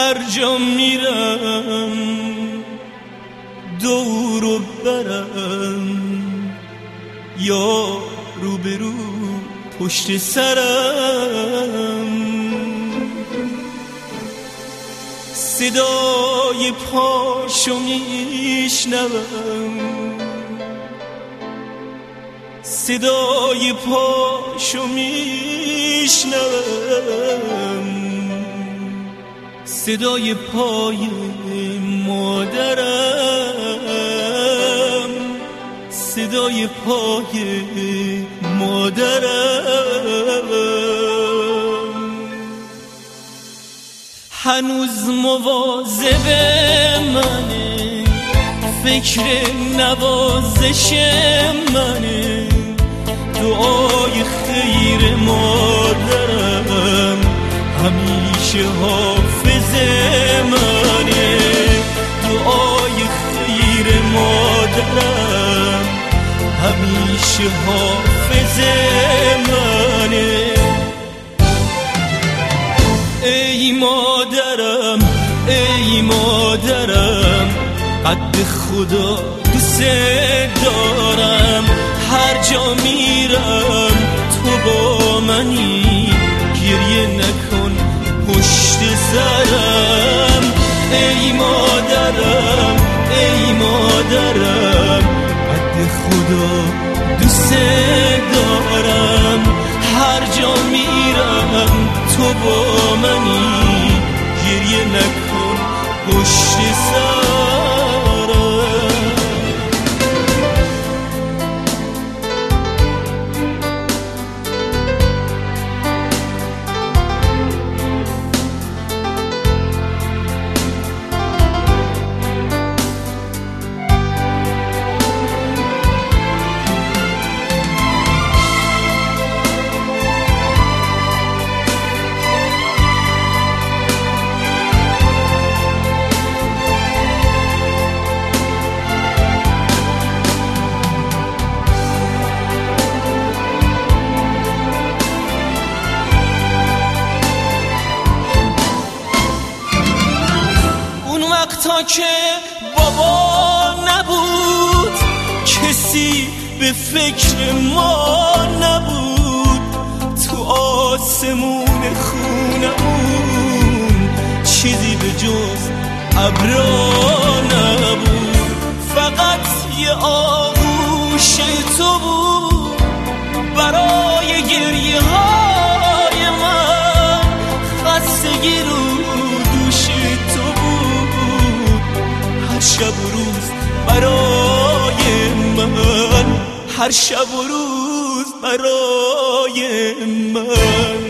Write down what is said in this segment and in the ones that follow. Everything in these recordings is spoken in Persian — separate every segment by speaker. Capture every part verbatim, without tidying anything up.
Speaker 1: هر جا میرم دورو برم، یا روبرو پشت سرم، صدای پاشو میشنوم، صدای پاشو میشنوم، صدای پای مادرم، صدای پای مادرم. هنوز مواظب منه، فکر نوازش منه، دعای خیر مادرم همیشه حافظ منه، دعای خیر مادرم همیشه حافظ منه. ای مادرم ای مادرم، قد خدا دوست دارم، هر جا میرم تو با منی، گریه نکن پشت سرم. ای مادرم ای مادرم، قد خدا دوست دارم، هر جا میرم تو با منی، گریه نکن پشت سرم. تا که بابا نبود، کسی به فکر ما نبود، تو آسمون خونمون چیزی به جز ابرا نبود، فقط یه آغوش تو بود برای گریه های من، خستگی رو دوش تو بود، هر شب و روز برای من، هر شب و روز برای من.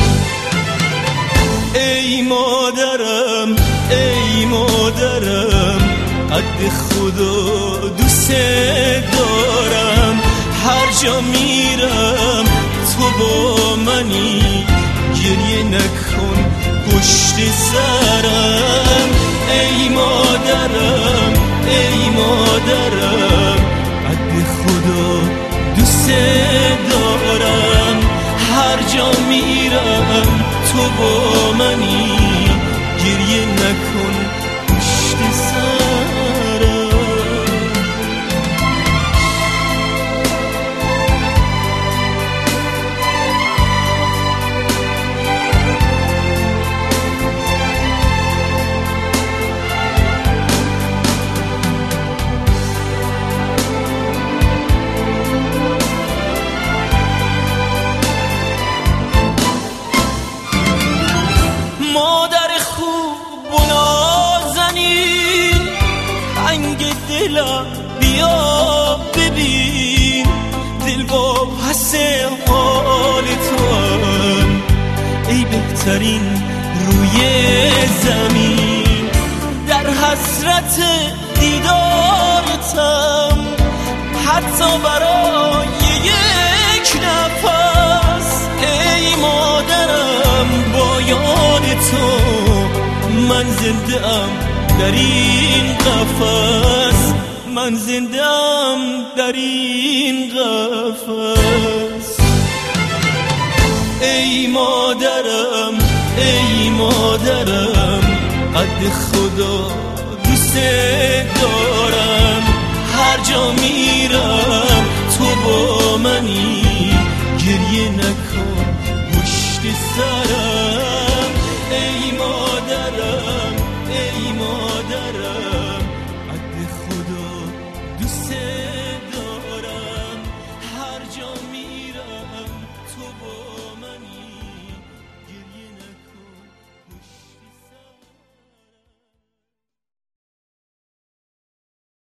Speaker 1: ای مادرم ای مادرم، قد خدا دوست دارم، هر جا میرم تو با منی، گریه نکن پشت سرم. ای مادرم ای مادرم، قد خدا دوست دارم، هر جا میرم تو با منی، گریه نکن پشت سرم. بیا ببین دل با پس حال تو هم، ای بهترین روی زمین، در حسرت دیدارتم، حتی برای یک نفس. ای مادرم با یاد تو من زنده ام در این قفس، من زندم در این قفس. ای مادرم ای مادرم، قد خدا دوست دارم. هر جا میرم تو با منی، گریه نکن پشت سرم. ای مادرم ای مادرم قد خدا دوست